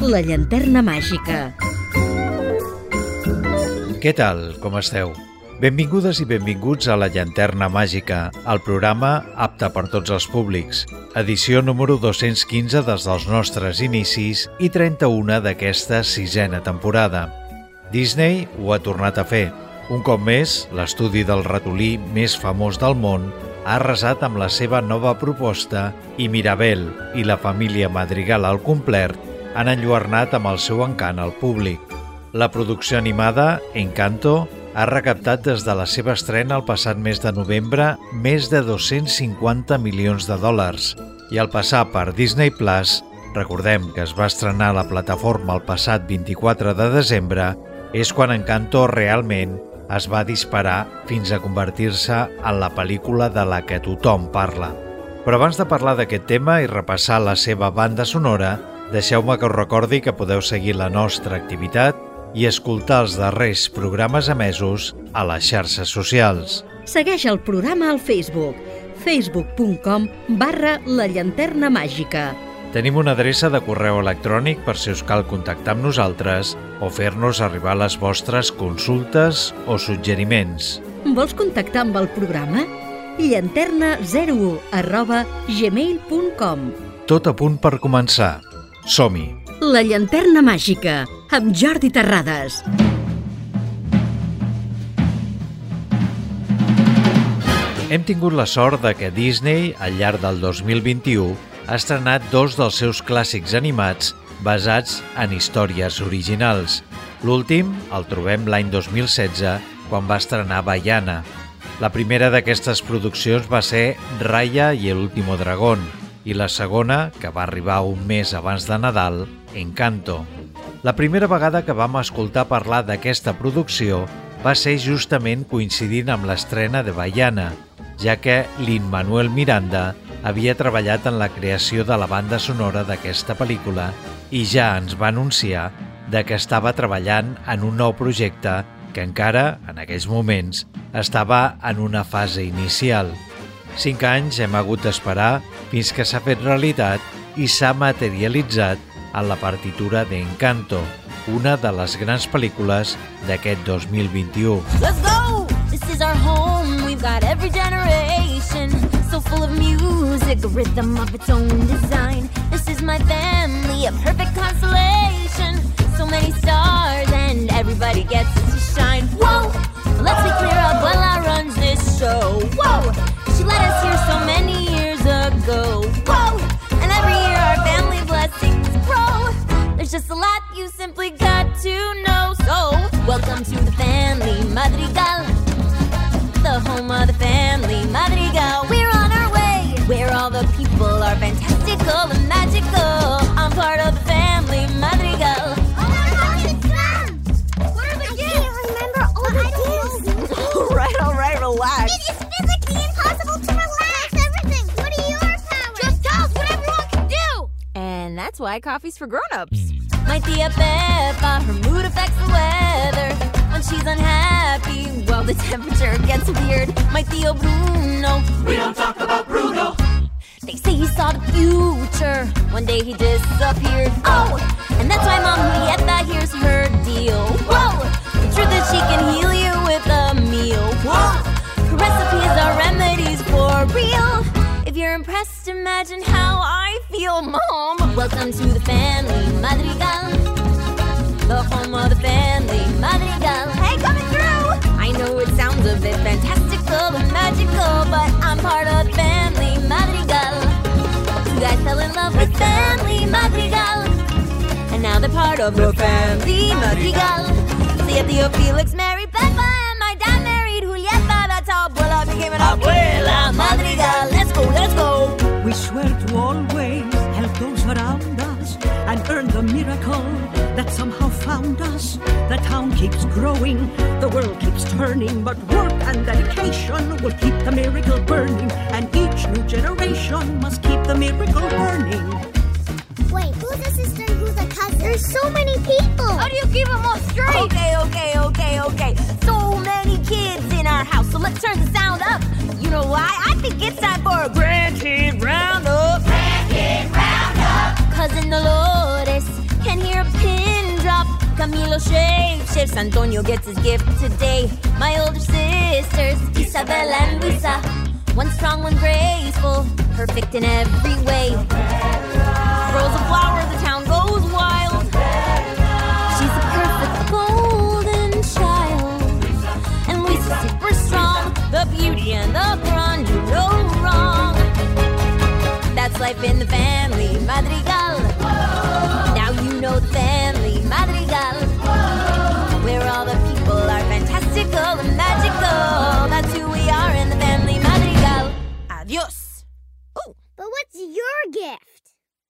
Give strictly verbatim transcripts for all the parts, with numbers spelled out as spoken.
La llanterna màgica. Què tal? Com esteu? Benvingudes i benvinguts a La llanterna màgica, el programa apte per tots els públics. Edició número dos-cents quinze des dels nostres inicis i trenta-una d'aquesta sisena temporada. Disney ho ha tornat a fer. Un cop més, l'estudi del ratolí més famós del món ha arrasat amb la seva nova proposta i Mirabel i la família Madrigal al complet han enlluernat amb el seu encant al públic. La producció animada, Encanto, ha recaptat des de la seva estrena el passat mes de novembre més de dos-cents cinquanta milions de dòlars i al passar per Disney Plus, recordem que es va estrenar a la plataforma el passat vint-i-quatre de desembre, és quan Encanto realment es va disparar fins a convertir-se en la pel·lícula de la que tothom parla. Però abans de parlar d'aquest tema i repassar la seva banda sonora, deixeu-me que us recordi que podeu seguir la nostra activitat i escoltar els darrers programes emesos a les xarxes socials. Segueix el programa al Facebook, facebook punt com barra la llanterna màgica. Tenim una adreça de correu electrònic per si us cal contactar amb nosaltres o fer-nos arribar les vostres consultes o suggeriments. Vols contactar amb el programa? llanterna zero u arroba gmail punt com. Tot a punt per començar. Som-hi! La llanterna màgica, amb Jordi Terrades. Hem tingut la sort de que Disney, al llarg del dos mil vint-i-u, ha estrenat dos dels seus clàssics animats basats en històries originals. L'últim el trobem l'any dos mil setze, quan va estrenar Vaiana. La primera d'aquestes produccions va ser Raya y el último dragón, i la segona, que va arribar un mes abans de Nadal, Encanto. La primera vegada que vam escoltar parlar d'aquesta producció va ser justament coincidint amb l'estrena de Vaiana, ja que Lin-Manuel Miranda havia treballat en la creació de la banda sonora d'aquesta pel·lícula i ja ens va anunciar de que estava treballant en un nou projecte que encara, en aquells moments, estava en una fase inicial. Cinc anys hem hagut d'esperar fins que s'ha fet realitat i s'ha materialitzat en la partitura d'Encanto, una de les grans pel·lícules d'aquest dos mil vint-i-u. Let's go! This is our home, we've got every generation, so full of music, a rhythm of its own design. This is my family, a perfect constellation, so many stars and everybody gets to shine. Whoa! Let's be clear up while I runs this show. Whoa! She let us here so many years ago. Whoa! And every year our family blessings grow. There's just a lot you simply got to know. So, welcome to the family Madrigal, the home of the family Madrigal. We're on our way, where all the people are fantastical and magical. I'm part of the family Madrigal. Oh my God, it's them! What are the gifts? I can't remember all the gifts. All right, all right, relax. It is physically impossible to relax. Everything. What are your powers? Just tell us what everyone can do. And that's why coffee's for grown-ups. My tia Peppa, her mood affects the weather. When she's unhappy, well, the temperature gets weird. My Theo Bruno, we don't talk about Bruno. They say he saw the future. One day he disappeared. Oh, and that's why Mom Julieta, here's her deal. Whoa, the truth is she can heal you with a meal. Whoa, her recipes are remedies for real. If you're impressed, imagine how I feel, Mom. Welcome to the family Madrigal, the home of the family Madrigal. Hey, coming through! I know it sounds a bit fantastical and magical, but I'm part of the family Madrigal. You guys fell in love with family Madrigal, and now they're part of the family Madrigal. See Theo Felix married Peppa, and my dad married Julieta. That's how Abuela became an Abuela Madrigal. Let's go, let's go! We swear to always help those around us and earn the miracle that somehow found us. The town keeps growing, the world keeps turning, but work and dedication will keep the miracle burning, and each new generation must keep the miracle burning. Wait, who's a sister and who's a cousin? There's so many people. How do you keep them all straight? Okay, okay, okay, okay. So many kids in our house, so let's turn the sound up. You know why? I think it's time for a grandkid roundup. Grandkid roundup. Cousin Dolores can hear Carlos shapeshifts. Antonio gets his gift today. My older sisters, Isabel and Luisa. One strong, one graceful, perfect in every way. Grows a flower, the town goes wild. She's a perfect golden child. And Luisa's super strong, the beauty and the grunge, no wrong. That's life in the family Madrigal. Now you know the family Madrigal, where all the people are fantastical and magical. That's who we are in the family Madrigal. Adios. Ooh. But what's your gift?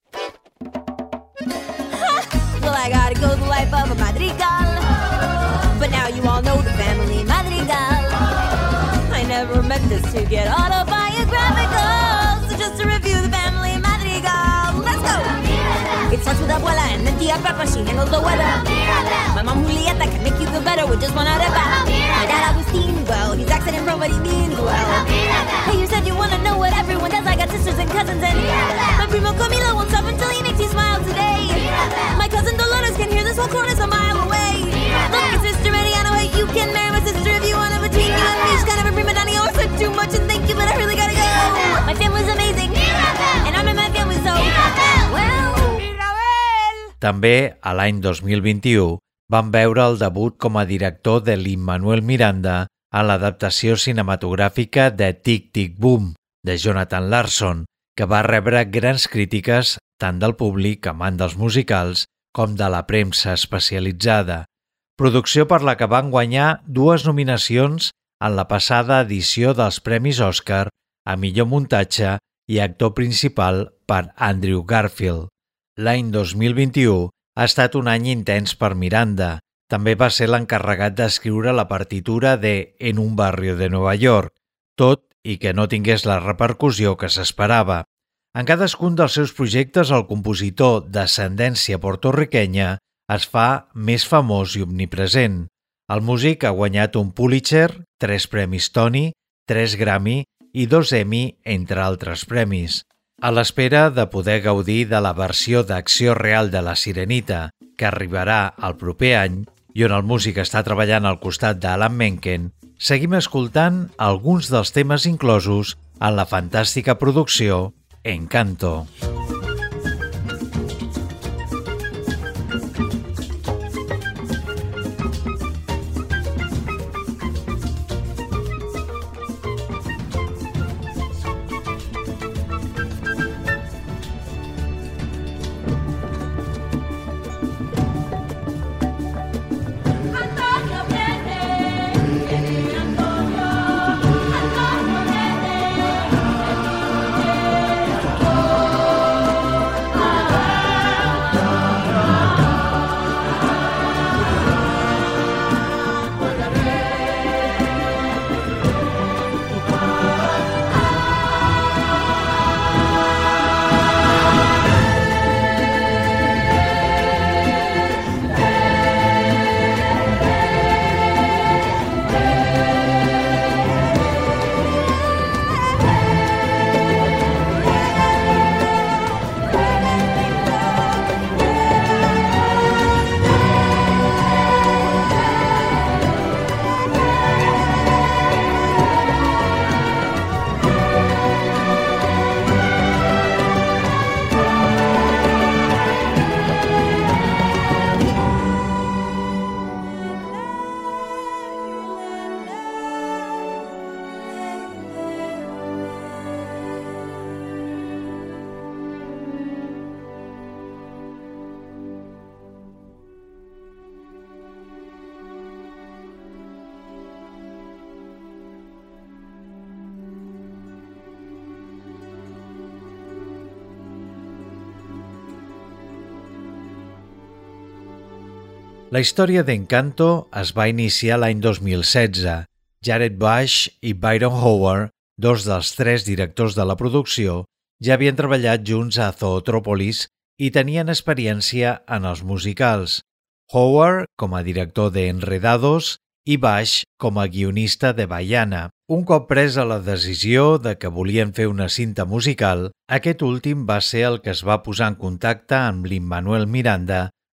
Well, I gotta go the life of a Madrigal. But now you all know the family Madrigal. I never meant this to get autobiographical. So just to review the family Madrigal. Let's go! It starts with Abuela and then Tia Peppa, she handles the weather. My mom Julieta can make you feel better with just one arepa. My dad Agustin, well, he's accident prone but he means well. Hey, you said you wanna know what everyone does. I got sisters and cousins and my primo Camilo won't stop until he makes you smile today. My cousin Dolores can hear this whole chorus a mile away. Look, it's Sister Mariana, hey, you can marry my sister if you wanna. Between you and me, she's kind of a prima donna. I said too much and thank you, but I really gotta go. My family's amazing and I'm in my family, so well. També, a l'any dos mil vint-i-u, van veure el debut com a director de Lin-Manuel Miranda a l'adaptació cinematogràfica de Tic Tic Boom, de Jonathan Larson, que va rebre grans crítiques tant del públic amant dels musicals com de la premsa especialitzada. Producció per la que van guanyar dues nominacions en la passada edició dels Premis Òscar a millor muntatge i actor principal per Andrew Garfield. L'any dos mil vint-i-u ha estat un any intens per Miranda. També va ser l'encarregat d'escriure la partitura de En un barrio de Nova York, tot i que no tingués la repercussió que s'esperava. En cadascun dels seus projectes, el compositor d'ascendència porto-riquenya es fa més famós i omnipresent. El músic ha guanyat un Pulitzer, tres premis Tony, tres Grammy i dos Emmy, entre altres premis. A l'espera de poder gaudir de la versió d'acció real de La Sirenita, que arribarà el proper any, i on el músic està treballant al costat d'Alan Menken, seguim escoltant alguns dels temes inclosos en la fantàstica producció Encanto. La història d'Encanto es va iniciar l'any dos mil setze. Jared Bush i Byron Howard, dos dels tres directors de la producció, ja havien treballat junts a Zootrópolis i tenien experiència en els musicals. Howard com a director de Enredados i Bush com a guionista de Baiana. Un cop presa la decisió de que volien fer una cinta musical, aquest últim va ser el que es va posar en contacte amb Lin-Manuel Miranda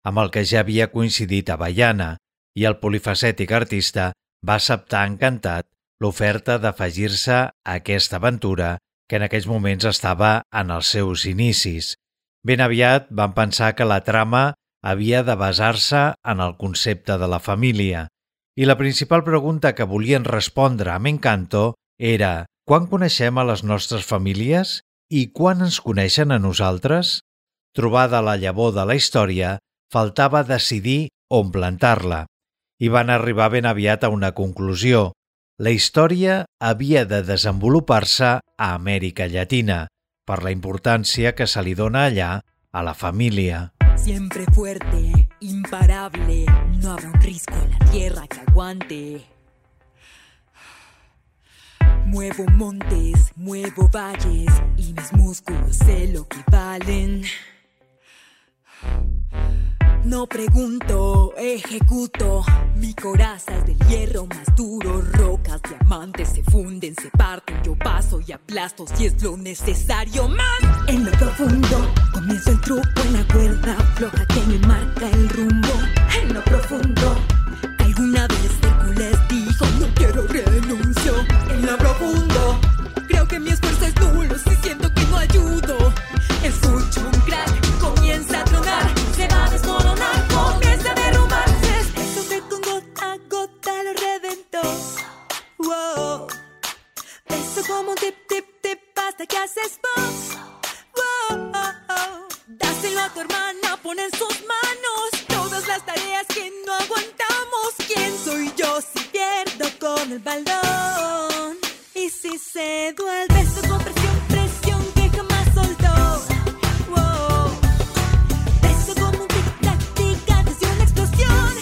amb el que ja havia coincidit a Baiana, i el polifacètic artista va acceptar encantat l'oferta d'afegir-se a aquesta aventura que en aquells moments estava en els seus inicis. Ben aviat van pensar que la trama havia de basar-se en el concepte de la família, i la principal pregunta que volien respondre amb Encanto era: quan coneixem a les nostres famílies i quan ens coneixen a nosaltres? Trobada la llavor de la història, faltava decidir on plantar-la, i van arribar ben aviat a una conclusió. La història havia de desenvolupar-se a Amèrica Llatina, per la importància que se li dona allà a la família. Siempre fuerte, imparable, no habrá un risco en la tierra que aguante. Muevo montes, muevo valles y mis músculos sé lo que valen. No pregunto, ejecuto. Mi coraza es del hierro más duro. Rocas, diamantes se funden, se parten. Yo paso y aplasto si es lo necesario. Más en lo profundo comienzo el truco en la cuerda floja que me marca el rumbo. En lo profundo alguna vez Hércules dijo: no quiero renuncio. En lo profundo creo que mi esfuerzo es nulo si siento que no ayudo. Escucho un crack, comienza a tronar, se va a desmoronar, comienza a derrumbarse. Eso que con gota a gota lo reventó. Wow. Eso como un tip, tip, tip hasta que haces vos. Wow. Dáselo a tu hermana, pon en sus manos todas las tareas que no aguantamos. ¿Quién soy yo si pierdo con el balón? Y si cedo al beso con presión, presión que jamás soltó. Wow. Beso como un tic-tac, tic antes de una explosión.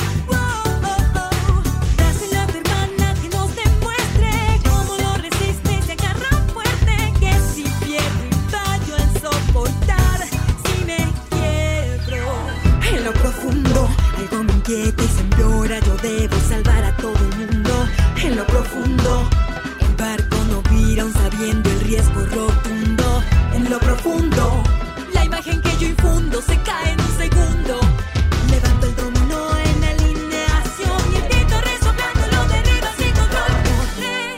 Wow. Dáselo a tu hermana que nos demuestre cómo lo resiste y se agarra fuerte. Que si pierdo y fallo en soportar, si me quiebro. En lo profundo algo me inquieta y se empeora. Yo debo salvar a todo el mundo. En lo profundo el barco no vira aún sabiendo el riesgo rotundo. En lo profundo la imagen que yo infundo se cae en un segundo. Levanto el dominó en la alineación y el viento resoplando lo derriba sin control. Podré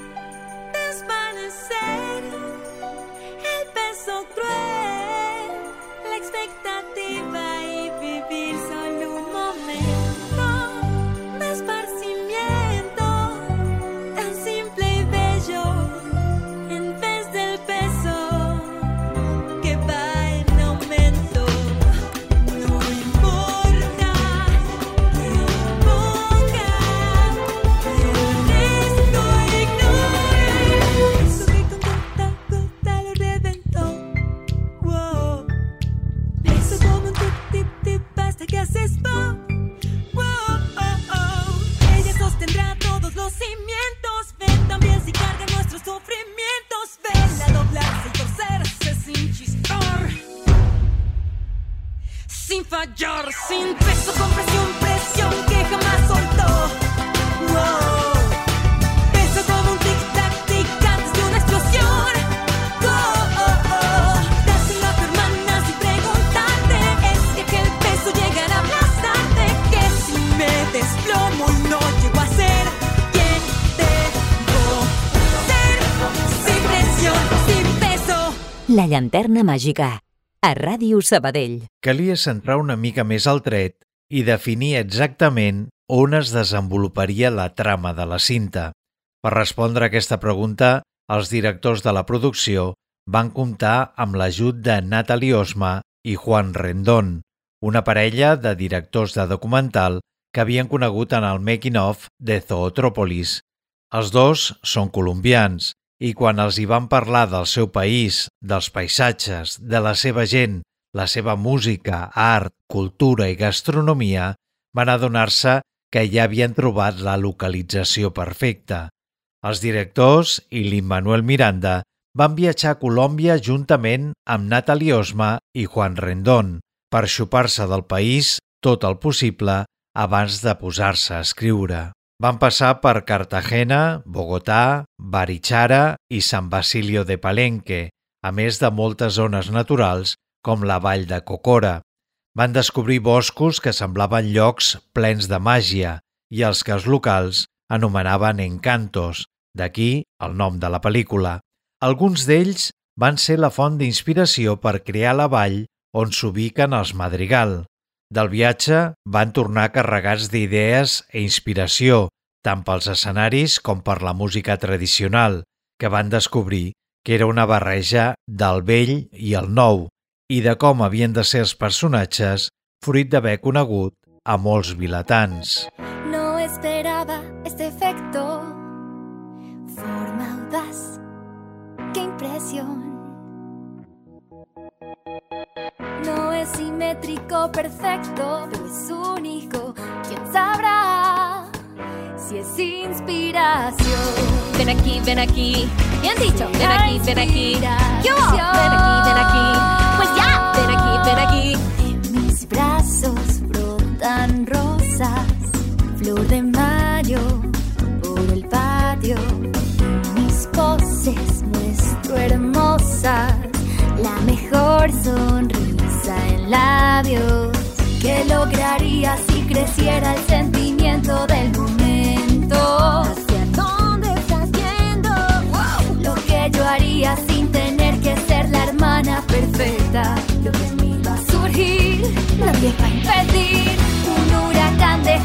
desvanecer el peso cruel, la expectativa y vivir solo un momento de esparcimiento tan simple y bello en vez del peso que va en aumento. No importa que ponga el resto ignore. Eso que con gota a gota lo reventó. Wow. Eso como un tip, tip, tip hasta que haces pop. Wow. Ella sostendrá todos los cimientos. Ven también si carga nuestros sufrimientos. Vela doblarse y torcerse sin chistar, sin fallar, sin peso, con presión, presión que jamás soltó. Wow. Peso como un tic-tac, tic antes de una explosión. Wow. Dáselo a tu hermana sin preguntarte. Es que aquel peso llegará a aplastarte. Que si me desplomo no llego a ser quien debo ser. Sin presión, sin peso. La llanterna màgica, a Ràdio Sabadell. Calia centrar una mica més el tret i definir exactament on es desenvoluparia la trama de la cinta. Per respondre a aquesta pregunta, els directors de la producció van comptar amb l'ajut de Natalie Osma i Juan Rendón, una parella de directors de documental que havien conegut en el making-of de Zootrópolis. Els dos són colombians i quan els hi van parlar del seu país, dels paisatges, de la seva gent, la seva música, art, cultura i gastronomia, van adonar-se que ja havien trobat la localització perfecta. Els directors i Lin-Manuel Miranda van viatjar a Colòmbia juntament amb Natalie Osma i Juan Rendón per xupar-se del país tot el possible abans de posar-se a escriure. Van passar per Cartagena, Bogotà, Barichara i San Basilio de Palenque, a més de moltes zones naturals com la vall de Cocora. Van descobrir boscos que semblaven llocs plens de màgia i els que els locals anomenaven encantos, d'aquí el nom de la pel·lícula. Alguns d'ells van ser la font d'inspiració per crear la vall on s'ubiquen els Madrigal. Del viatge van tornar carregats d'idees e inspiració, tant pels escenaris com per la música tradicional, que van descobrir que era una barreja del vell i el nou, i de com havien de ser els personatges, fruit d'haver conegut a molts vilatans. No esperaba este efecto, forma audaz, qué impresión. No es simétrico perfecto, pero es único, ¿quién sabrá si es inspiración? Ven aquí, ven aquí, bien dicho, ven aquí, ven aquí, yo, ven aquí, ven aquí, pues ya, ven aquí, ven aquí. En mis brazos brotan rosas, flor de mayo por el patio. En mis poses muestro hermosas la mejor sonrisa en labios. ¿Qué lograría si creciera el sentimiento del momento? ¿Hacia dónde estás yendo? Wow. Lo que yo haría sin tener que ser la hermana perfecta. Lo que en mí va a surgir, nadie va a impedir. Un huracán de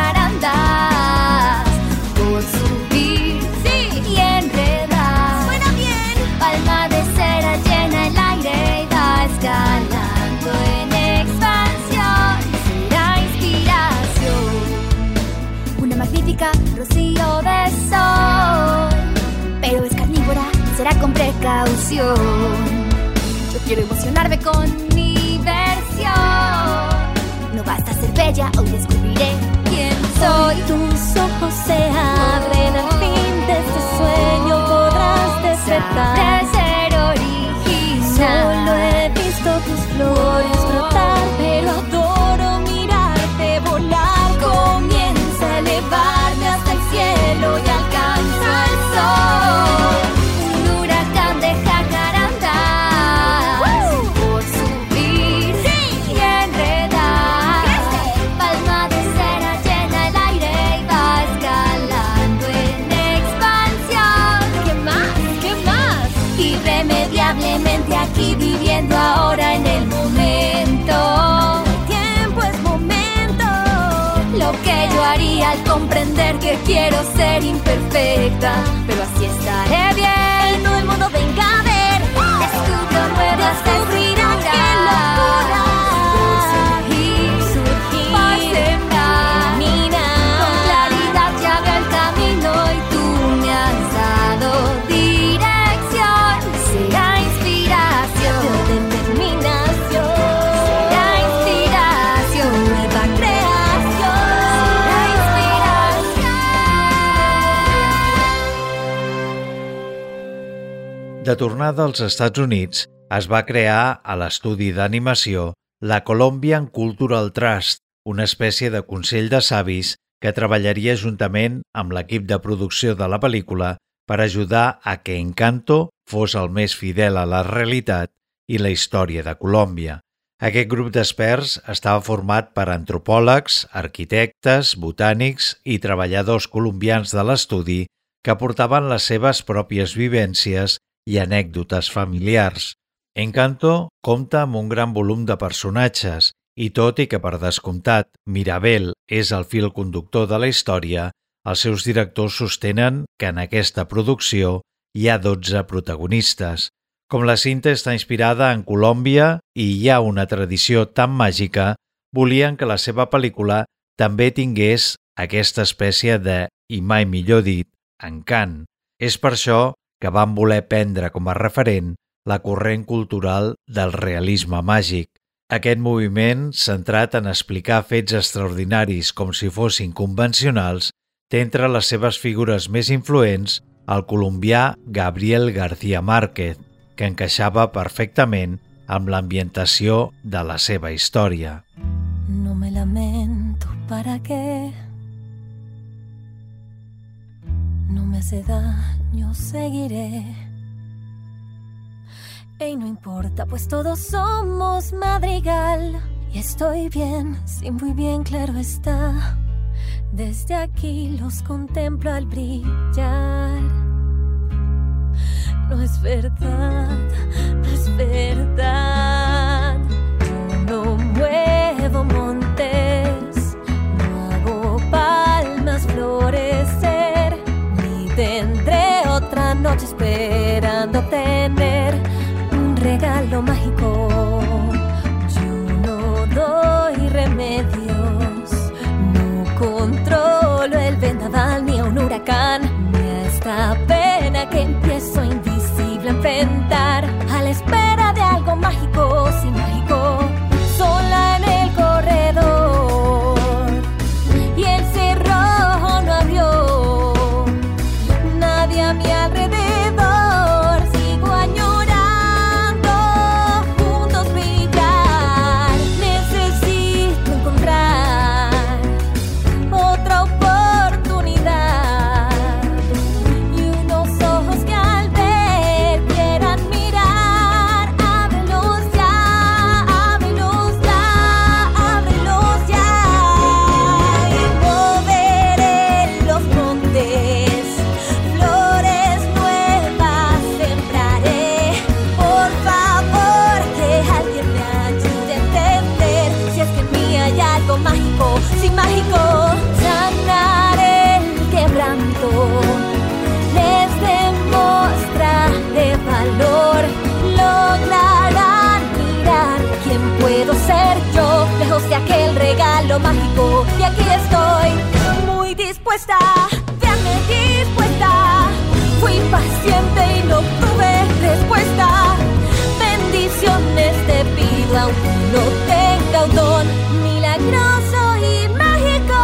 jacarandas por subir, sí, y enredar. Suena bien. Palma de cera llena el aire y va escalando en expansión. Será inspiración, una magnífica rocío de sol, pero es carnívora, será con precaución. Yo quiero emocionarme con mi versión. No basta ser bella, hoy descubriré quién soy. Tus ojos se abren al fin de este sueño, podrás despertar. Sabré ser original. Solo he visto tus flores brotar, pero adoro mirarte volar. Comienza a elevarme hasta el cielo y alcanzo el sol. Un huracán de jacarandas por subir, sí, y enredar. Palma de cera llena el aire y va escalando en expansión. ¿Qué más? ¿Qué más? Irremediablemente aquí viviendo ahora en el momento. El tiempo es momento. Lo que yo haría al comprender que quiero ser imperfecta, pero así estaré bien. Y todo el mundo venga a ver. Descubro nuevas figuras. ¡Qué locura! Surgir, surgir, por sembrar, caminar. Con claridad ya veo el camino y tú me has dado dirección. Será inspiración, determinación. Será inspiración, nueva creación. Será inspiración. De tornada als Estats Units, es va crear a l'estudi d'animació la Colombian Cultural Trust, una espècie de consell de savis que treballaria juntament amb l'equip de producció de la pel·lícula per ajudar a que Encanto fos el més fidel a la realitat i la història de Colòmbia. Aquest grup d'experts estava format per antropòlegs, arquitectes, botànics i treballadors colombians de l'estudi que aportaven les seves pròpies vivències i anècdotes familiars. Encanto compta amb un gran volum de personatges i tot i que, per descomptat, Mirabel és el fil conductor de la història, els seus directors sostenen que en aquesta producció hi ha dotze protagonistes. Com la cinta està inspirada en Colòmbia i hi ha una tradició tan màgica, volien que la seva pel·lícula també tingués aquesta espècie de, i mai millor dit, encant. És per això que van voler prendre com a referent la corrent cultural del realisme màgic. Aquest moviment, centrat en explicar fets extraordinaris com si fossin convencionals, té entre les seves figures més influents el colombià Gabriel García Márquez, que encaixava perfectament amb l'ambientació de la seva història. No me lamento, ¿para qué? No me hace daño, seguiré. Ey, no importa, pues todos somos madrigal. Y Y estoy bien, sí, muy bien, claro está. Desde aquí los contemplo al brillar. No es verdad, no es verdad. Yo no muevo montes, no hago palmas florecer, ni tendré otra noche esperando tener un regalo mágico. Yo no doy remedios, no controlo el vendaval ni a un huracán, ni a esta pena que empiezo invisible a enfrentar, a la espera de algo mágico, sí mágico, sola en el corredor. Y el cerrojo no abrió, nadie a mi alrededor. Sigo añorando juntos brillar. Necesito encontrar otra oportunidad y unos ojos que al ver quieran mirar. Ábrelos ya, ábrelos ya, ábrelos ya. Y moveré los montes, flores nuevas sembraré. Por favor, que alguien me ayude a entender si es que en mí hay algo mágico, sí mágico. Sanaré el quebranto, les demostraré valor. Lograrán mirar quién puedo ser yo, lejos de aquel regalo mágico. Y aquí estoy, muy dispuesta, veanme dispuesta. Fui paciente y no tuve respuesta. Bendiciones te pido, aunque no tenga un don milagroso y mágico.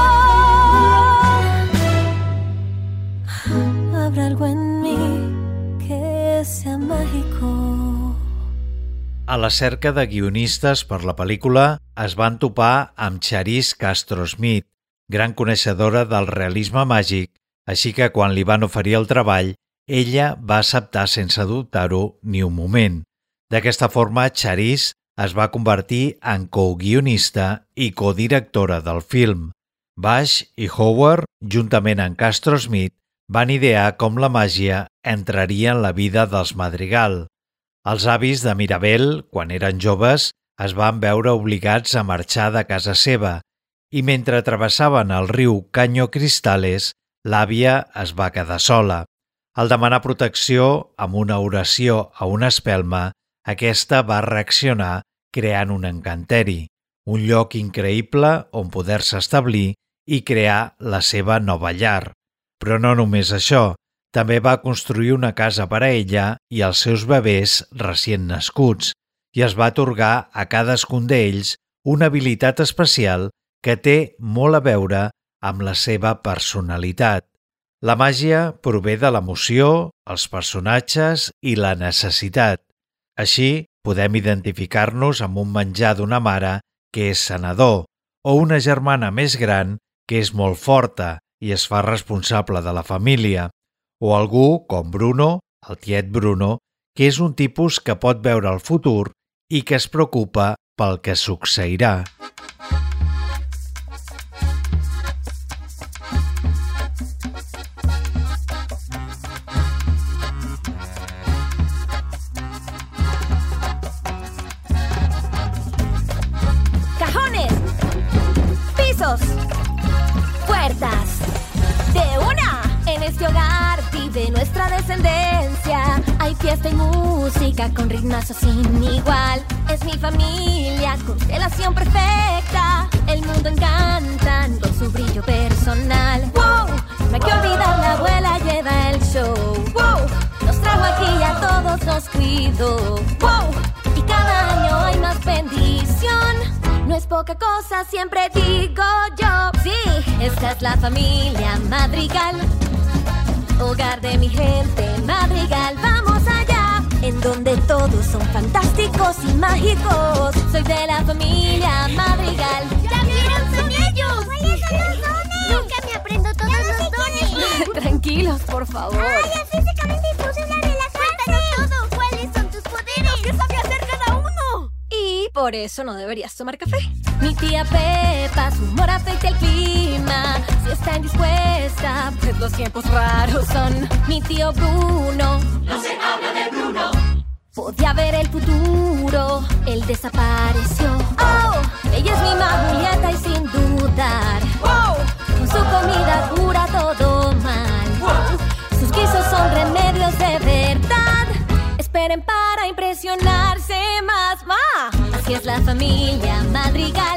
Habrá algo en mí que sea mágico. A la cerca de guionistes per la pel·lícula es van topar amb Charisse Castro-Smith, gran coneixedora del realisme màgic, així que quan li van oferir el treball, ella va acceptar sense dubtar-ho ni un moment. D'aquesta forma, Charisse es va convertir en co-guionista i codirectora del film. Bash i Howard, juntament amb Castro-Smith, van idear com la màgia entraria en la vida dels Madrigal. Els avis de Mirabel, quan eren joves, es van veure obligats a marxar de casa seva i mentre travessaven el riu Caño Cristales, l'àvia es va quedar sola. Al demanar protecció amb una oració a una espelma, aquesta va reaccionar creant un encanteri, un lloc increïble on poder-se establir i crear la seva nova llar. Però no només això, també va construir una casa per a ella i als seus bebès recient nascuts i es va atorgar a cadascun d'ells una habilitat especial que té molt a veure amb la seva personalitat. La màgia prové de l'emoció, els personatges i la necessitat. Així, podem identificar-nos amb un menjar d'una mare que és sanador o una germana més gran que és molt forta i es fa responsable de la família, o algú com Bruno, el tiet Bruno, que és un tipus que pot veure el futur i que es preocupa pel que succeirà. Cajones, pisos, puertas. De una, en este hogar vive nuestra descendencia. Hay fiesta y música con ritmazo sin igual. Es mi familia, constelación perfecta. El mundo encantan con su brillo personal. ¡Wow! No hay que olvidar, la abuela lleva el show. ¡Wow! Nos trajo aquí y a todos nos cuidó. ¡Wow! Y cada año hay más bendición. No es poca cosa, siempre digo yo. Sí, esta es la familia Madrigal, hogar de mi gente Madrigal. Vamos allá, en donde todos son fantásticos y mágicos. Soy de la familia Madrigal. ¡También son ellos! ¿Cuáles son los dones? Nunca me aprendo todos los dones. Tranquilos, por favor. ¡Ay, es físicamente imposible relajarse! ¡Cuéntanos todo! ¿Cuáles son tus poderes? ¿Qué sabe hacer cada uno? Y Por eso no deberías tomar café. Mi tía Pepa, su humor afecta el clima. Si está indispuesta, pues los tiempos raros son. Mi tío Bruno, No se habla de Bruno. podía ver el futuro, él desapareció. Oh, ella es mi mamá Julieta y sin dudar, wow, con su comida cura todo mal. Wow. Sus guisos son remedios de verdad. Esperen para impresionarse más, ma. Así es la familia Madrigal,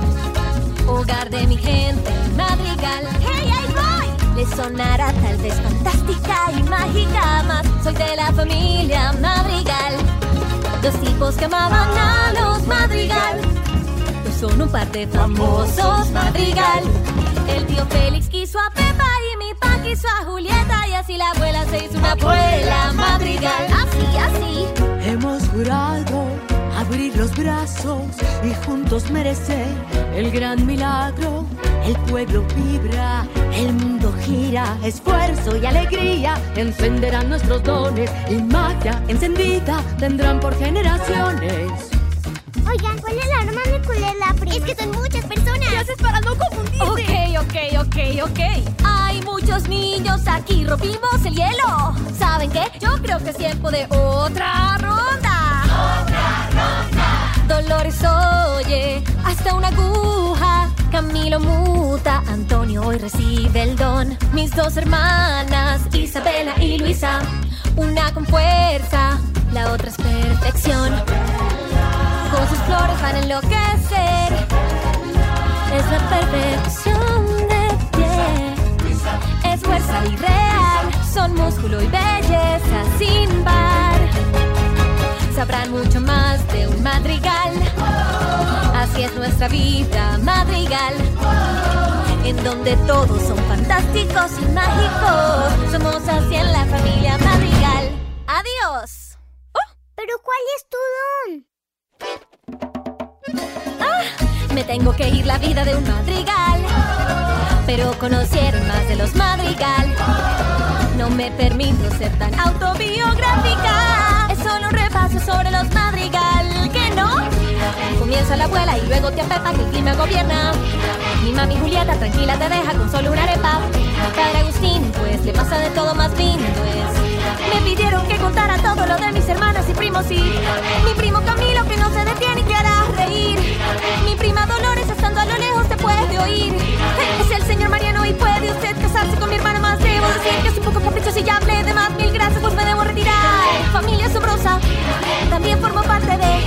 hogar de mi gente Madrigal. Hey, ahí voy. Les sonará tal vez fantástica y mágica, más soy de la familia Madrigal. Dos tipos que amaban a los Madrigal, pues son un par de famosos Madrigal. El tío Félix quiso a Pepa y mi pa quiso a Julieta, y así la abuela se hizo una abuela Madrigal. Así, así. Hemos jurado abrir los brazos y juntos merecer el gran milagro. El pueblo vibra, el mundo gira, esfuerzo y alegría encenderán nuestros dones y magia encendida tendrán por generaciones. Oigan, ¿cuál es la arma de cuál es la prima? Es que son muchas personas. ¿Qué haces para no confundirte? Ok, ok, ok, ok. Hay muchos niños aquí, rompimos el hielo. ¿Saben qué? Yo creo que es tiempo de otra ronda. Otra ronda. Dolores oye, hasta una aguja. Camilo muta, Antonio hoy recibe el don. Mis dos hermanas, Isabela y Luisa, una con fuerza, la otra es perfección. Con sus flores van a enloquecer. Es la perfección de pie. Es fuerza irreal, son músculo y belleza sin par. Sabrán mucho más de un madrigal. Así es nuestra vida madrigal, en donde todos son fantásticos y mágicos. Somos así en la familia Madrigal. ¡Adiós! Oh, ¿pero cuál es tu don? Ah, me tengo que ir la vida de un madrigal, pero conocieron más de los Madrigal. No me permito ser tan autobiográfica, es solo un repaso sobre los Madrigal. ¿Qué no? Comienza la abuela y luego tía Pepa, que el clima gobierna. Mi mami Julieta tranquila te deja con solo una arepa. Padre Agustín, pues le pasa de todo, más lindo es. Me pidieron que contara todo lo de mis hermanas y primos y mi primo Camilo, que no se detiene y te hará reír. Mi prima Dolores, estando a lo lejos te puede oír. Es el señor Mariano y puede usted casarse con mi hermana, más debo decir que es un poco caprichoso y ya hablé de más. Mil gracias, pues me debo retirar. Familia asombrosa, también formo parte de...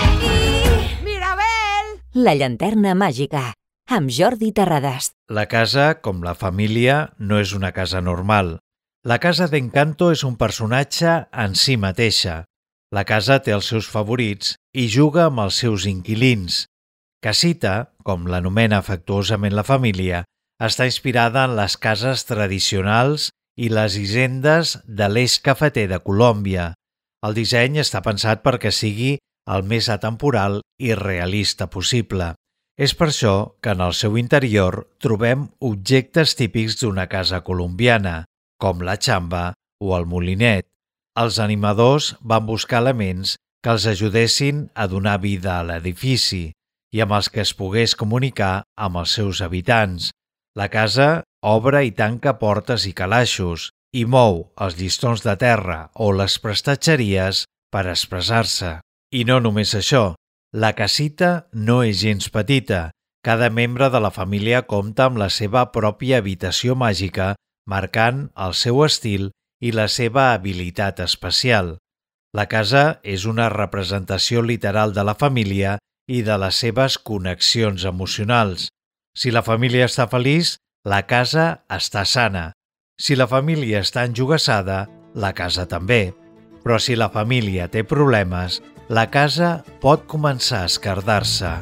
Y... Mirabel! La llanterna màgica, amb Jordi Terradas. La casa, com la família, no és una casa normal. La casa d'Encanto és un personatge en si mateixa. La casa té els seus favorits i juga amb els seus inquilins. Casita, com l'anomena afectuosament la família, està inspirada en les cases tradicionals i les hisendes de l'eix cafeter de Colòmbia. El disseny està pensat perquè sigui el més atemporal i realista possible. És per això que en el seu interior trobem objectes típics d'una casa colombiana, com la xamba o el molinet. Els animadors van buscar elements que els ajudessin a donar vida a l'edifici i amb els que es pogués comunicar amb els seus habitants. La casa obre i tanca portes i calaixos i mou els llistons de terra o les prestatgeries per expressar-se. I no només això, la casita no és gens petita. Cada membre de la família compta amb la seva pròpia habitació màgica, marcant el seu estil i la seva habilitat especial. La casa és una representació literal de la família i de les seves connexions emocionals. Si la família està feliç, la casa està sana. Si la família està enjogassada, la casa també. Però si la família té problemes, la casa pot començar a esquerdar-se.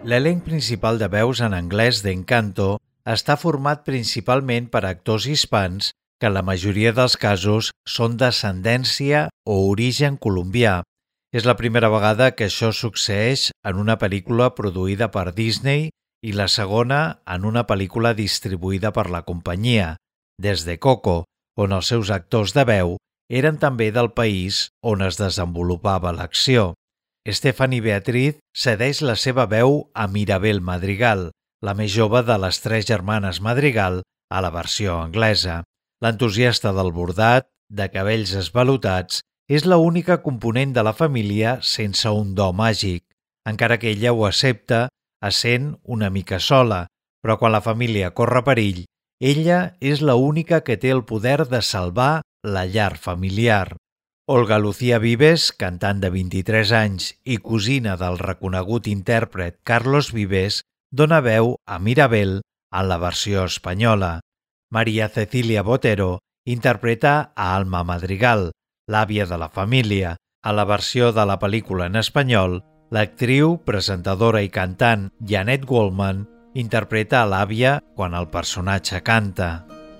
L'elenc principal de veus en anglès d'Encanto està format principalment per actors hispans que en la majoria dels casos són d'ascendència o origen colombià. És la primera vegada que això succeeix en una pel·lícula produïda per Disney i la segona en una pel·lícula distribuïda per la companyia, des de Coco, on els seus actors de veu eren també del país on es desenvolupava l'acció. Stephanie Beatriz cedeix la seva veu a Mirabel Madrigal, la més jove de les tres germanes Madrigal a la versió anglesa. L'entusiasta del bordat, de cabells esvalotats, és l'única component de la família sense un do màgic, encara que ella ho accepta essent una mica sola, però quan la família corre perill, ella és l'única que té el poder de salvar la llar familiar. Olga Lucía Vives, cantant de vint-i-tres anys i cosina del reconegut intèrpret Carlos Vives, dona veu a Mirabel en la versió espanyola. María Cecilia Botero interpreta a Alma Madrigal, l'àvia de la família. A la versió de la pel·lícula en espanyol, l'actriu, presentadora i cantant Janet Goldman interpreta a l'àvia quan el personatge canta.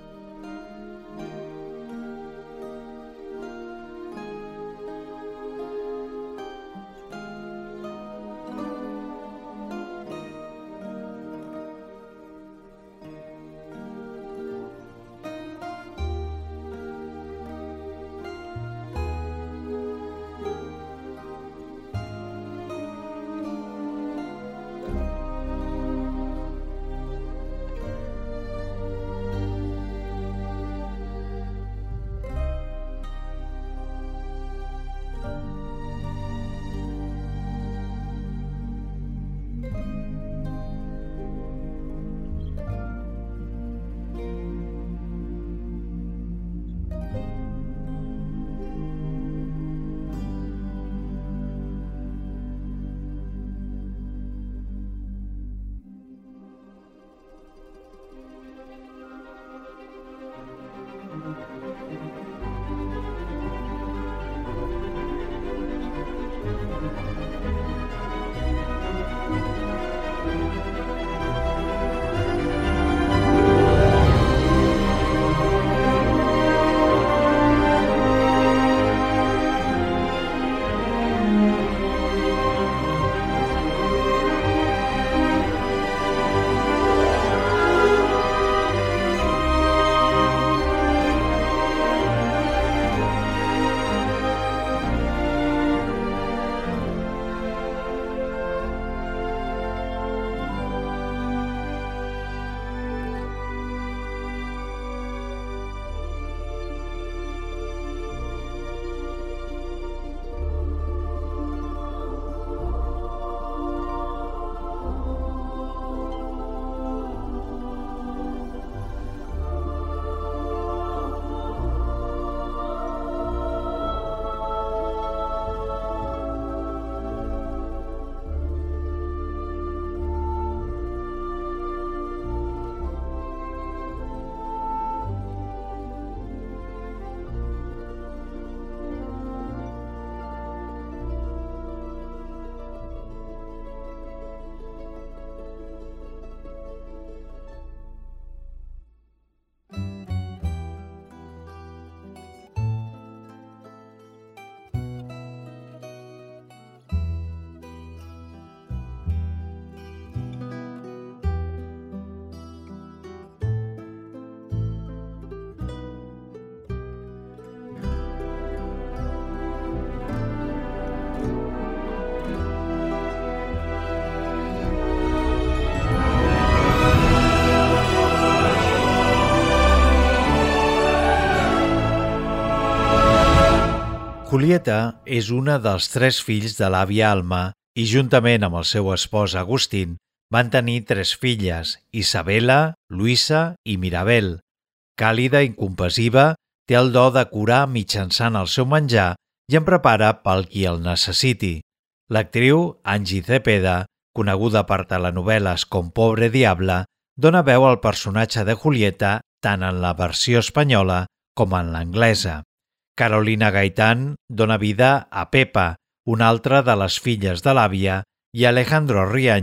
Julieta és una dels tres fills de l'àvia Alma i, juntament amb el seu espòs Agustín, van tenir tres filles, Isabela, Luisa i Mirabel. Càlida i compassiva, té el do de curar mitjançant el seu menjar i en prepara pel qui el necessiti. L'actriu Angie Cepeda, coneguda per telenovel·les com Pobre Diable, dona veu al personatge de Julieta tant en la versió espanyola com en l'anglesa. Carolina Gaitán dona vida a Pepa, una altra de les filles de l'àvia, i Alejandro Riaño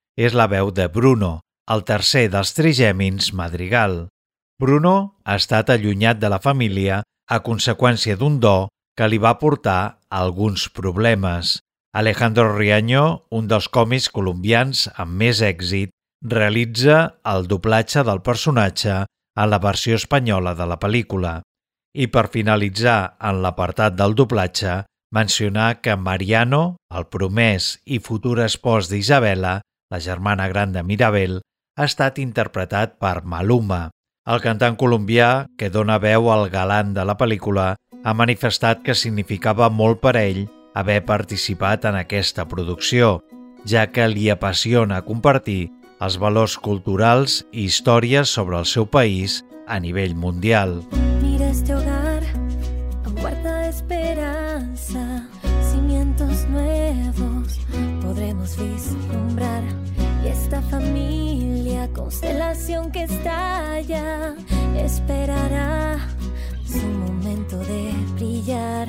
és la veu de Bruno, el tercer dels trigèmins Madrigal. Bruno ha estat allunyat de la família a conseqüència d'un do que li va portar alguns problemes. Alejandro Riaño, un dels còmics colombians amb més èxit, realitza el doblatge del personatge en la versió espanyola de la pel·lícula. I per finalitzar en l'apartat del doblatge, mencionar que Mariano, el promès i futur espòs d'Isabela, la germana gran de Mirabel, ha estat interpretat per Maluma. El cantant colombià, que dona veu al galant de la pel·lícula, ha manifestat que significava molt per ell haver participat en aquesta producció, ja que li apassiona compartir els valors culturals i històries sobre el seu país a nivell mundial. Mira este hogar, guarda esperanza, cimientos nuevos podremos vislumbrar. Y esta familia, constelación que estalla, esperará su momento de brillar.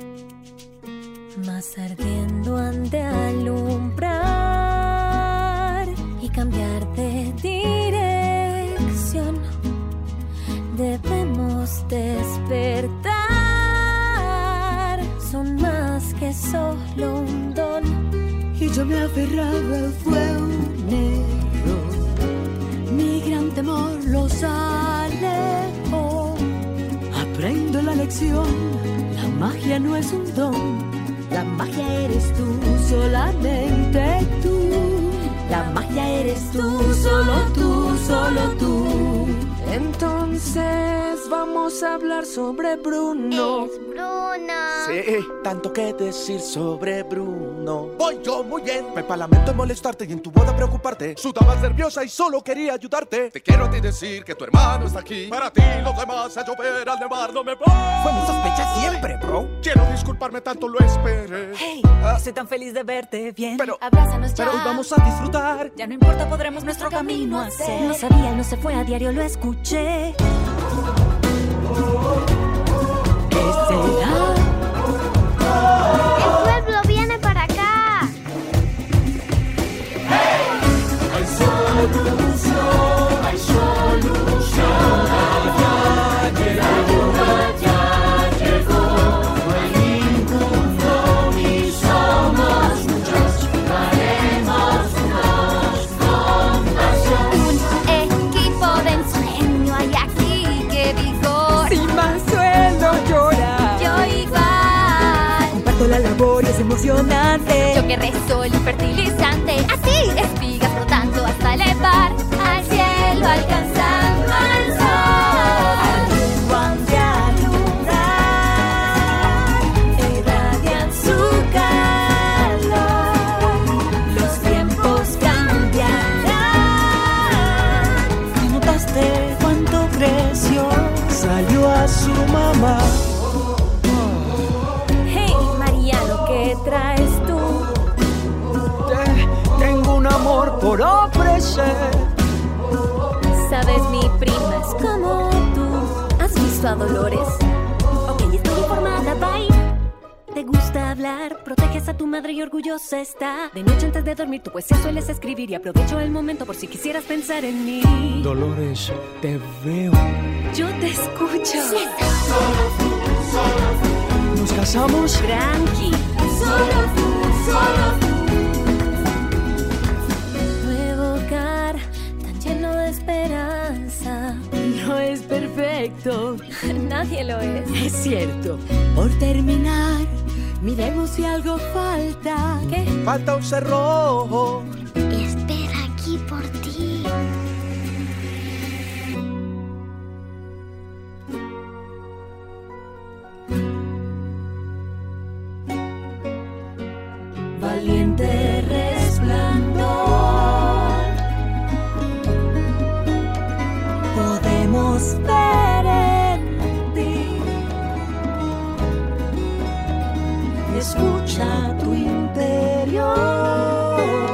Más ardiendo han de alumbrar y cambiar de dirección. Debemos despertar, son más que solo un don. Y yo me aferraba al fuego negro, mi gran temor los alejó. Aprendo la lección, la magia no es un don, la magia eres tú, solamente tú. La magia eres tú, solo tú, solo tú. Entonces vamos a hablar sobre Bruno. Es Bruno. Sí, tanto que decir sobre Bruno. Voy yo muy bien. Me lamento en molestarte y en tu boda preocuparte. Sudabas nerviosa y solo quería ayudarte. Te quiero a ti decir que tu hermano está aquí. Para ti los demás a llover al nevar no me voy. Fue mi sospecha siempre, bro. Quiero disculparme, tanto lo esperé. Hey, ah. estoy tan feliz de verte bien. Pero, Abrázanos ya. pero hoy vamos a disfrutar. Ya no importa, podremos nuestro camino hacer. No sabía, no se fue a diario, lo escuché. ¿Qué será? El pueblo viene para acá. Hay solución, hay solución. Ya llegó, ya llegó. No hay ningún flow y somos muchos. Haremos unos con pasión. Un equipo de ensueño hay aquí, que vigor. Sin más suelo llorar. Yo igual. Comparto la labor y es emocionante. Yo que rezo el fertilizante. Así, espigas flotando hasta elevar al cielo, alcanzando al sol. Al rumbo han de alumbrar, irradian su calor. Los tiempos cambiarán. ¿Y notaste cuánto creció? Salió a su mamá. Hey, Mariano, ¿qué traes tú? Te, tengo un amor por ofrecer. Sabes, mi prima es como tú. ¿Has visto a Dolores? Ok, estoy informada, bye. Te gusta hablar, proteges a tu madre y orgullosa está. De noche antes de dormir tu poesía sueles escribir y aprovecho el momento por si quisieras pensar en mí. Dolores, te veo. Yo te escucho. ¿Nos casamos? Tranqui. Solo tú, solo tú. Nuevo hogar, tan lleno de esperanza. No es perfecto, Nadie lo es. es cierto. Por terminar, miremos si algo falta. ¿Qué? Falta un cerrojo. Espera aquí por ti. Valiente resplandor, podemos ver en ti. Escucha tu interior.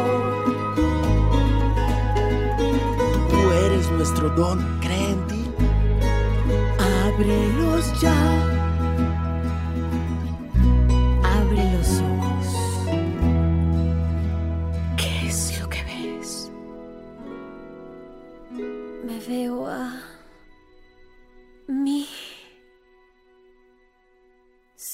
Tú eres nuestro don, cree en ti. Ábrelos ya. Abre los ojos. ¿Qué es lo que ves?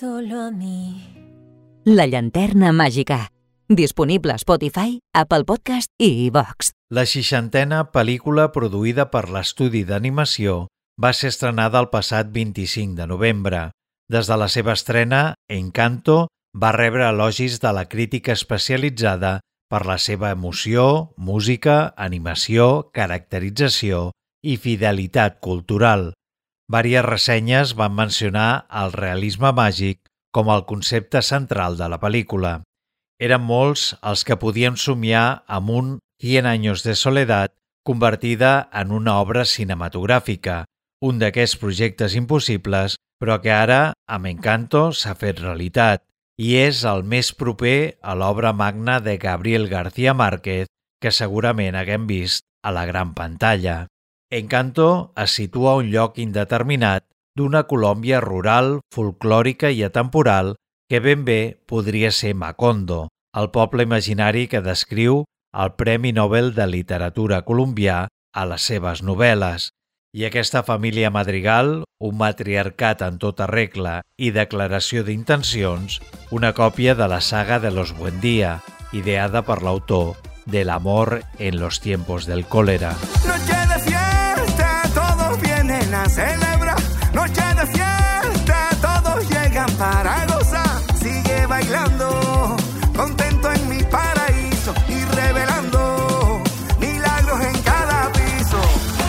solo a mí. La llanterna màgica. Disponible a Spotify, Apple Podcast i iVox. La seixantena pel·lícula produïda per l'estudi d'animació va ser estrenada el passat vint-i-cinc de novembre. Des de la seva estrena, Encanto va rebre elogis de la crítica especialitzada per la seva emoció, música, animació, caracterització i fidelitat cultural. Vàries ressenyes van mencionar el realisme màgic com el concepte central de la pel·lícula. Eren molts els que podíem somiar amb un Cien años de soledad convertida en una obra cinematogràfica, un d'aquests projectes impossibles, però que ara, amb Encanto, s'ha fet realitat i és el més proper a l'obra magna de Gabriel García Márquez que segurament haguem vist a la gran pantalla. Encanto es situa a un lloc indeterminat d'una Colòmbia rural, folclòrica i atemporal que ben bé podria ser Macondo, el poble imaginari que descriu el Premi Nobel de Literatura colombià a les seves novel·les. I aquesta família madrigal, un matriarcat en tota regla i declaració d'intencions, una còpia de la saga de los Buendía, ideada per l'autor del Amor en los tiempos del cólera. Noche de fiesta, todos vienen a celebrar. Noche de fiesta, todos llegan para gozar. Sigue bailando, contento en mi paraíso y revelando milagros en cada piso.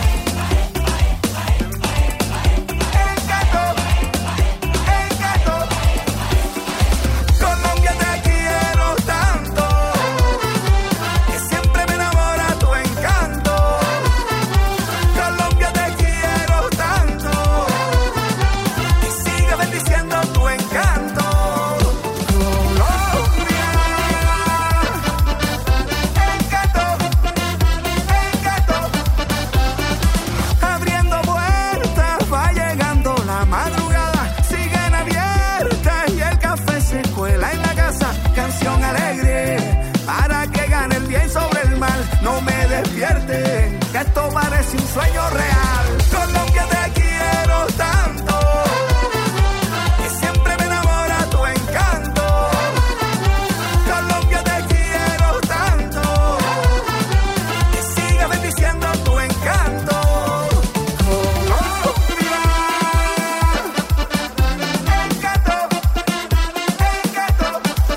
Encanto, Encanto, Colombia te quiero tanto, que siempre me enamora tu encanto. Colombia te quiero tanto, que siga bendiciendo tu encanto. Canción alegre para que gane el bien sobre el mal. No me despierten, que esto parece un sueño real. Colombia te quiero tanto, que siempre me enamora tu encanto. Colombia te quiero tanto, que siga bendiciendo tu encanto. Colombia, encanto, encanto.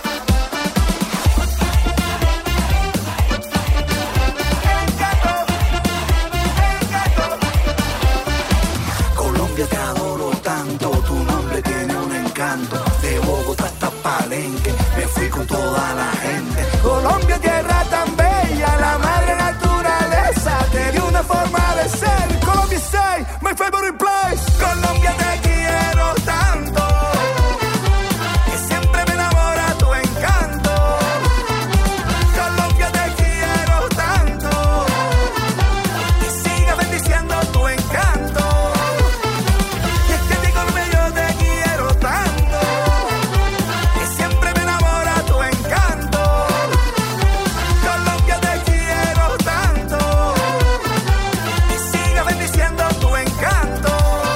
Colombia te adoro tanto, tu nombre tiene un encanto. De Bogotá hasta Palenque, me fui con toda la gente. Colombia, tierra tan bella, la madre naturaleza te dio una forma de ser. Colombia, say, my favorite place. Colombia, te quiero tanto, que siempre me enamora tu encanto. Colombia, te quiero tanto, que siga bendiciendo tu encanto. Y es que digo, yo te quiero tanto, que siempre me enamora tu encanto. Colombia, te quiero tanto, que siga bendiciendo tu encanto.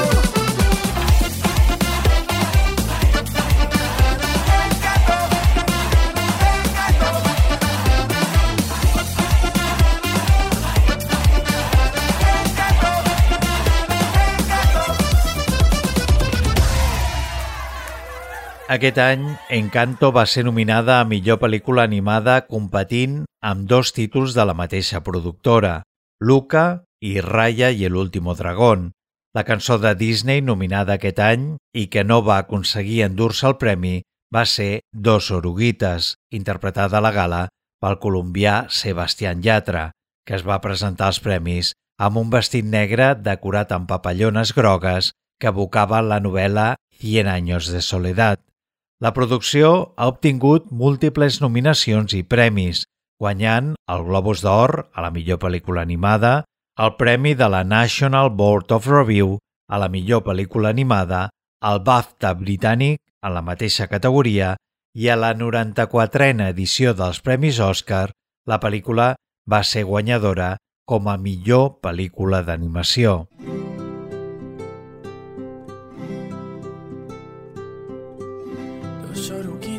Aquest any, Encanto va ser nominada a millor pel·lícula animada competint amb dos títols de la mateixa productora, Luca i Raya y el último dragón, la cançó de Disney nominada aquest any i que no va aconseguir endur-se el premi va ser Dos oruguites, interpretada a la gala pel colombià Sebastián Yatra, que es va presentar als premis amb un vestit negre decorat amb papallones grogues que evocava la novel·la Cien años de soledad. La producció ha obtingut múltiples nominacions i premis, guanyant el Globus d'Or a la millor pel·lícula animada, el premi de la National Board of Review a la millor pel·lícula animada, el BAFTA britànic en la mateixa categoria i a la noranta-quatrena edició dels Premis Òscar, la pel·lícula va ser guanyadora com a millor pel·lícula d'animació.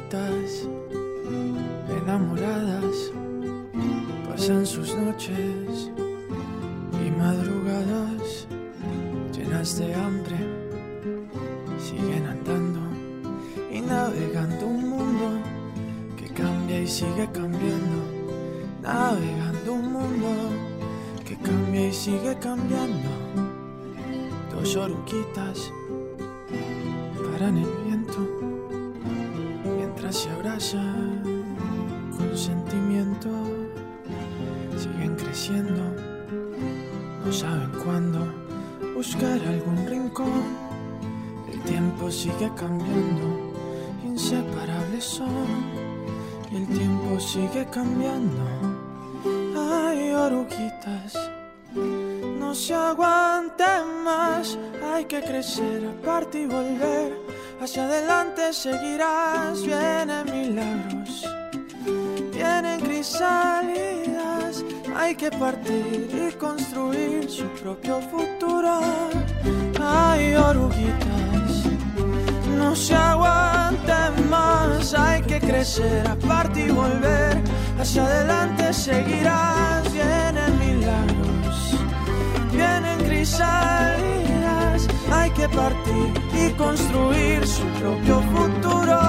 oruguitas enamoradas pasan sus noches y madrugadas llenas de hambre, siguen andando y navegando un mundo que cambia y sigue cambiando, navegando un mundo que cambia y sigue cambiando. Dos oruguitas paran el viento mientras se abrazan con sentimiento, siguen creciendo, no saben cuándo buscar algún rincón. El tiempo sigue cambiando, inseparables son, y el tiempo sigue cambiando. Ay, oruguitas, no se aguanten más, hay que crecer, aparte y volver, hacia adelante seguirás. Vienen milagros, vienen crisálidas, hay que partir y construir su propio futuro. Ay, oruguitas, no se aguanten más, hay que crecer, aparte y volver, hacia adelante seguirás. Vienen milagros, vienen crisálidas, hay que partir y construir su propio futuro.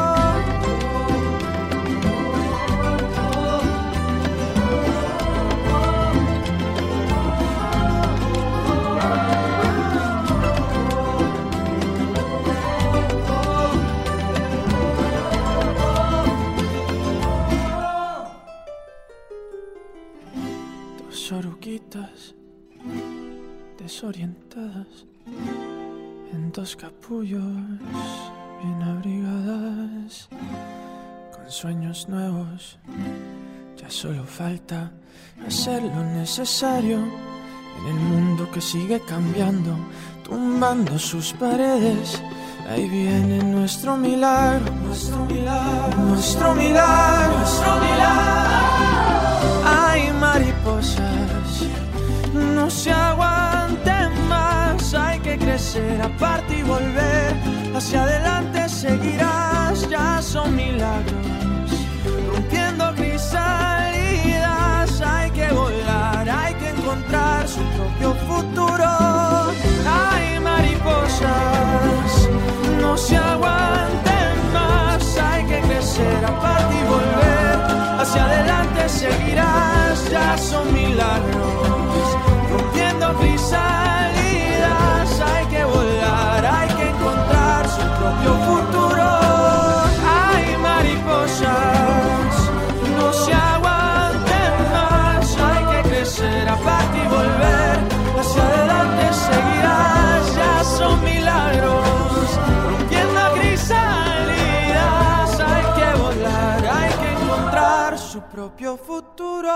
Dos oruguitas desorientadas en dos capullos bien abrigadas, con sueños nuevos. Ya solo falta hacer lo necesario en el mundo que sigue cambiando, tumbando sus paredes. Ahí viene nuestro milagro, nuestro milagro, nuestro milagro, nuestro milagro. Ay, mariposas, no se aguanten más, hay que crecer, aparte y volver, hacia adelante seguirás. Ya son milagros, rompiendo crisálidas, hay que volar, hay que encontrar su propio futuro. Ay, mariposas, no se aguanten más, hay que crecer, aparte y volver, hacia adelante seguirás. Ya son milagros, rompiendo crisálidas, hay que volar, hay que encontrar su propio futuro. Ay, mariposas, no se aguanten más, hay que crecer, aparte y volver, hacia adelante seguirás. Ya son milagros, rompiendo crisálidas, hay que volar, hay que encontrar su propio futuro.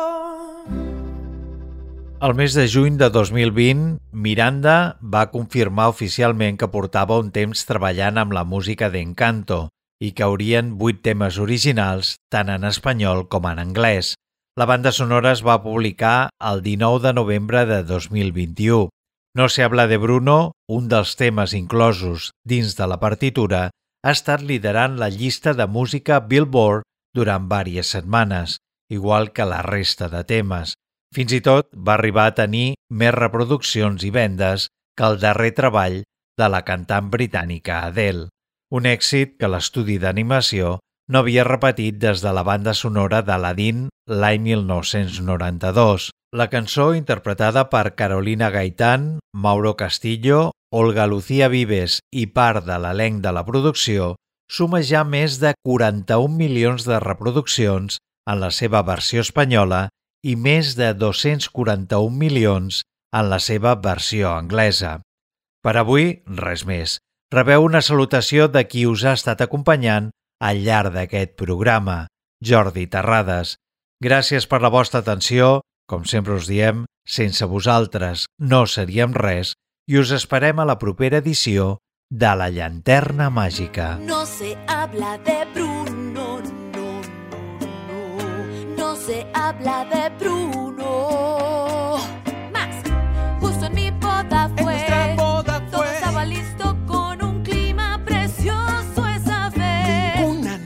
El mes de juny de dos mil vint, Miranda va confirmar oficialment que portava un temps treballant amb la música d'Encanto i que haurien vuit temes originals tant en espanyol com en anglès. La banda sonora es va publicar el dinou de novembre de dos mil vint-i-u. No se habla de Bruno, un dels temes inclosos dins de la partitura, ha estat liderant la llista de música Billboard durant vàries setmanes, igual que la resta de temes. Fins i tot va arribar a tenir més reproduccions i vendes que el darrer treball de la cantant britànica Adele, un èxit que l'estudi d'animació no havia repetit des de la banda sonora d'Aladdin l'any mil nou-cents noranta-dos. La cançó, interpretada per Carolina Gaitán, Mauro Castillo, Olga Lucía Vives i part de l'elenc de la producció, suma ja més de quaranta-un milions de reproduccions en la seva versió espanyola i més de dos-cents quaranta-un milions en la seva versió anglesa. Per avui, res més. Rebeu una salutació de qui us ha estat acompanyant al llarg d'aquest programa, Jordi Terrades. Gràcies per la vostra atenció. Com sempre us diem, sense vosaltres no seríem res i us esperem a la propera edició de La Llanterna Màgica. No se habla de Bruno, no, no, no. No se habla de Bruno. Más, justo en mi boda fue. En nuestra boda Todo fue. estaba listo con un clima precioso esa vez. Una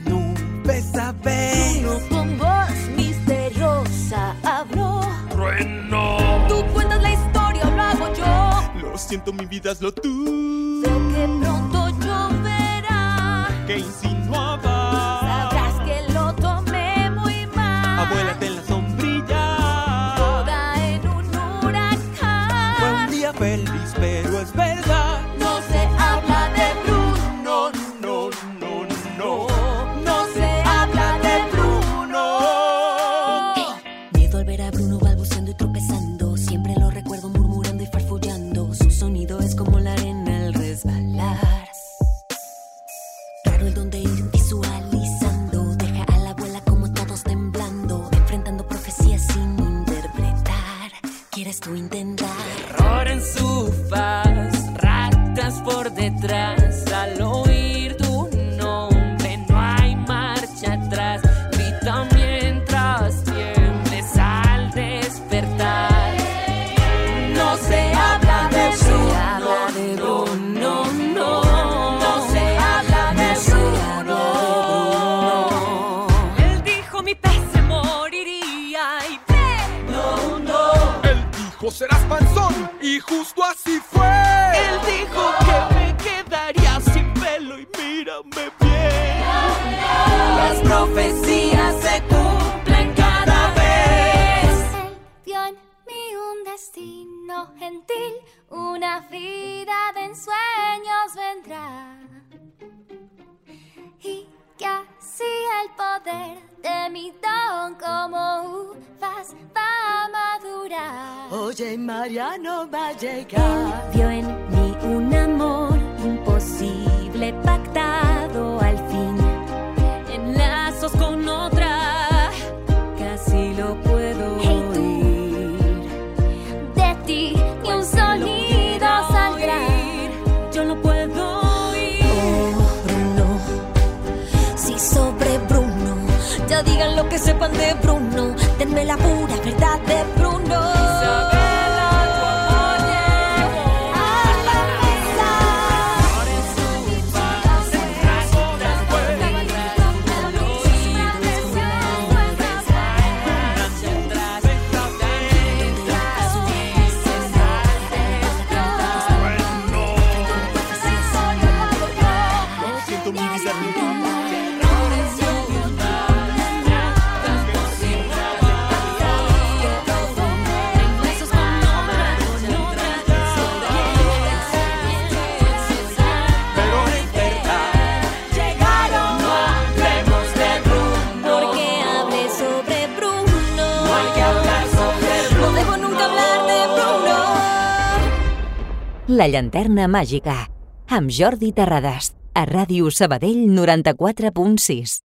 siento, mi vida hazlo tú. Sé que pronto lloverá. Que insinuaba. Sabrás que lo tomé muy mal. Abuélate en la sombrilla. Toda en un huracán. Fue un día feliz, pero es verdad. No se habla de Bruno. No, no, no. No se habla de Bruno. Miedo al ver a Bruno balbuceando y tropezando. Siempre lo recuerdo murmurando y farfullando. Su sonido es como la arena al resbalar. Raro el don de ir visualizando. Deja a la abuela como todos temblando. Enfrentando profecías sin interpretar. ¿Quieres tú intentar? Terror en su faz, ratas por detrás. Al oír tu nombre no hay marcha atrás. Grita mientras tiembles al despertar. No se habla de No, Bruno. no, no, no. No se habla de Bruno. Él dijo mi pez se moriría y ve. No, no. Él dijo serás panzón y justo así fue. Él dijo que me quedaría sin pelo y mírame bien. Las profecías se cumplen cada vez. Él vio en mí un destino gentil, una vida de ensueños vendrá. Y que así el poder de mi don como uvas va a madurar. Oye, Mariano va a llegar. Vio en mí un amor imposible pactado al fin. En lazos con otra, Casi lo puedo Hey, tú. oír. De ti ni un sonido saldrá. yo no puedo oír. Oh, Bruno, Si sobre Bruno, ya digan lo que sepan de Bruno. Denme la pura verdad de Bruno. Isabela, tu amor llegó. a la mesa. Terror en su faz, ratas por detrás. Al oír tu nombre no hay marcha atrás. Grita mientras tiembles al despertar. Siento mi vida hazlo tú. Terror en su faz, ratas por detrás. En besos con otra, con otra. Pero es verdad. llegaron. No hablemos de Bruno. Porque hable sobre Bruno. No hay que hablar sobre No Bruno. debo nunca hablar de Bruno. La llanterna màgica, amb Jordi Terrades, a Ràdio Sabadell noranta-quatre punt sis.